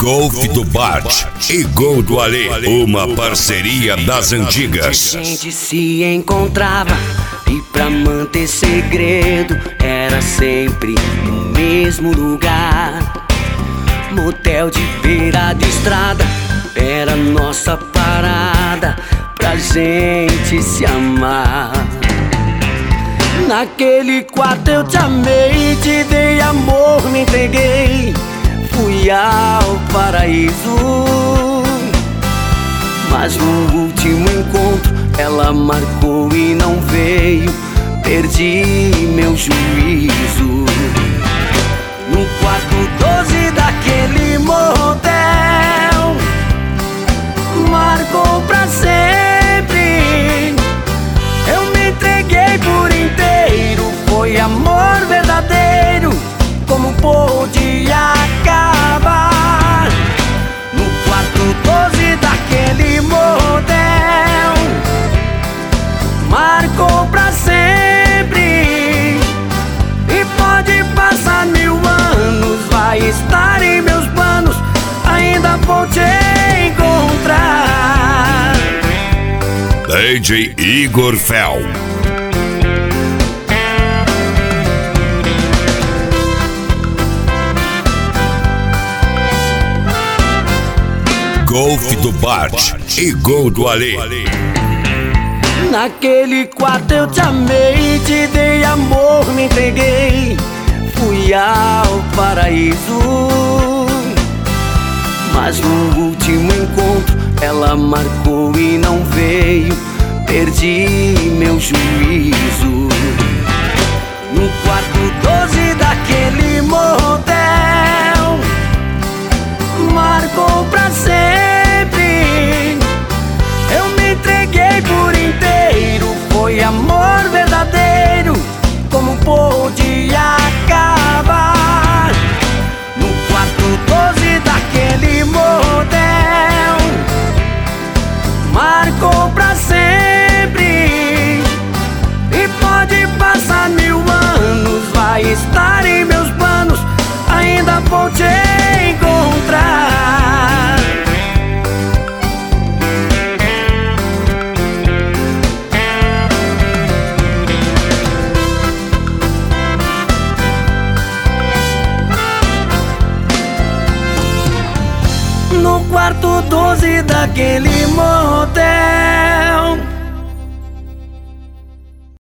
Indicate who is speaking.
Speaker 1: Golf do Bart e Gol do Alê, uma parceria das antigas.
Speaker 2: A gente se encontrava e pra manter segredo era sempre no mesmo lugar. Motel de beira de estrada era nossa parada pra gente se amar. Naquele quarto eu te amei, te dei amor, me entreguei, fui ao paraíso. Mas no último encontro ela marcou e não veio, perdi meu juízo. No quarto 12 daquele motel, marcou pra sempre. Eu me entreguei por inteiro, foi amor verdadeiro. Como pôde acabar? No quarto 12 daquele motel, marcou pra sempre. E pode passar 1000 anos, vai estar em meus planos, ainda vou te encontrar.
Speaker 1: DJ Igor Fel. Golf do Bart e Gol do Alê.
Speaker 2: Naquele quarto eu te amei, te dei amor, me entreguei, fui ao paraíso. Mas no último encontro ela marcou e não veio, perdi meu juízo. No quarto 12 daquele motel, marcou pra sempre. Eu me entreguei por inteiro, foi amor verdadeiro. Como pôde acabar? No quarto 12 daquele motel, marcou pra sempre. E pode passar 1000 anos, vai estar em meus planos, ainda vou te encontrar. No quarto 12 daquele motel,